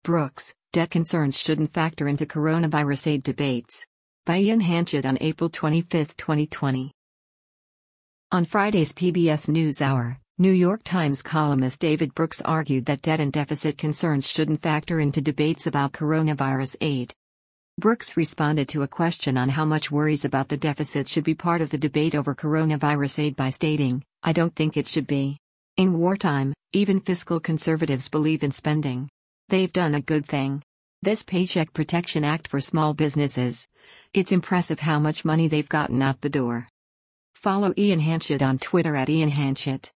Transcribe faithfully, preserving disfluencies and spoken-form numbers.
Brooks, debt concerns shouldn't factor into coronavirus aid debates. By Ian Hanchett on April twenty-fifth, twenty twenty. On Friday's P B S NewsHour, New York Times columnist David Brooks argued that debt and deficit concerns shouldn't factor into debates about coronavirus aid. Brooks responded to a question on how much worries about the deficit should be part of the debate over coronavirus aid by stating, "I don't think it should be. In wartime, even fiscal conservatives believe in spending. They've done a good thing. This Paycheck Protection Act for small businesses. It's impressive how much money they've gotten out the door." Follow Ian Hanchett on Twitter at Ian Hanchett.